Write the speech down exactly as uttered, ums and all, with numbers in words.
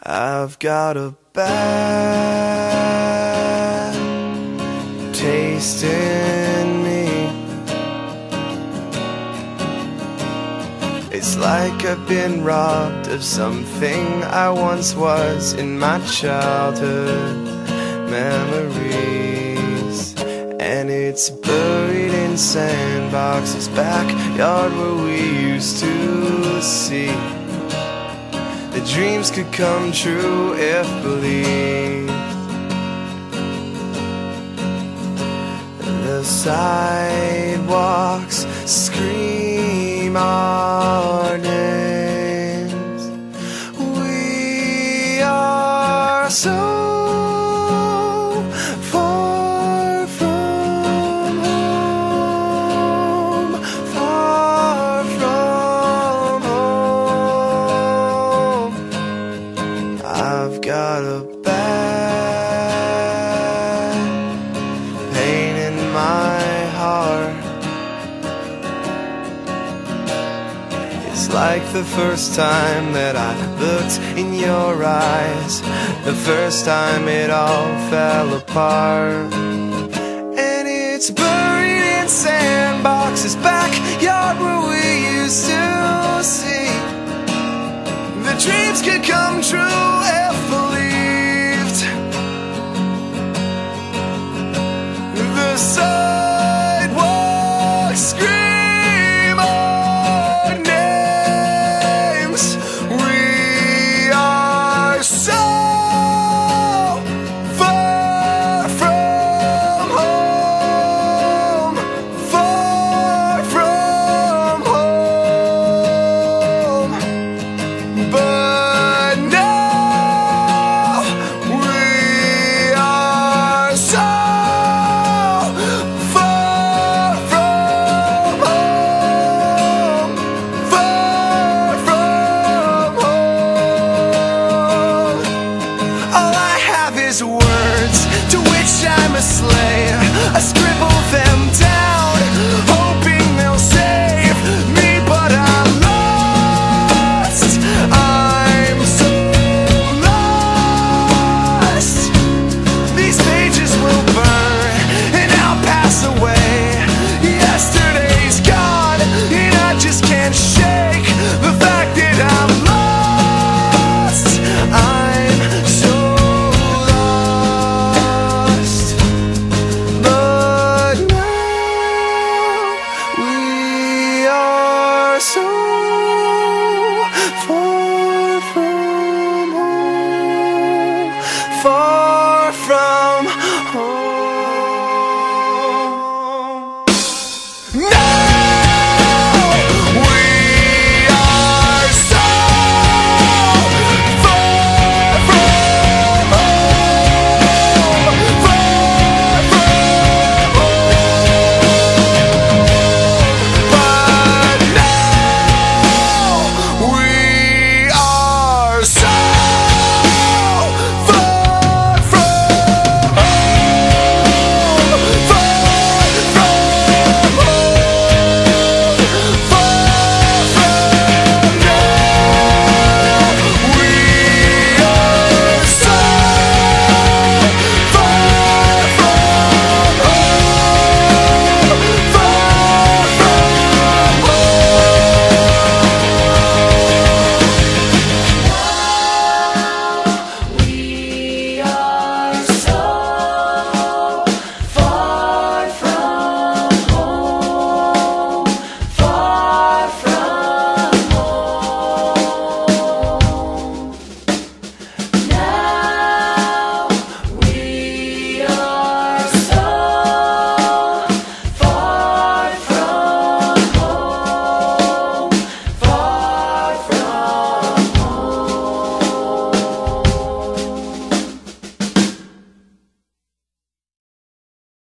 I've got a bad taste in me. It's like I've been robbed of something I once was in my childhood memories. And it's buried in sandboxes, backyard where we used to see the dreams could come true if believed. The sidewalks scream our names. We are so far from home, far from home. I've got a bad pain in my heart. It's like the first time that I looked in your eyes, the first time it all fell apart. And it's buried in sandboxes, backyard where we used to see the dreams could come true if believed. The sidewalks scream our names. We are so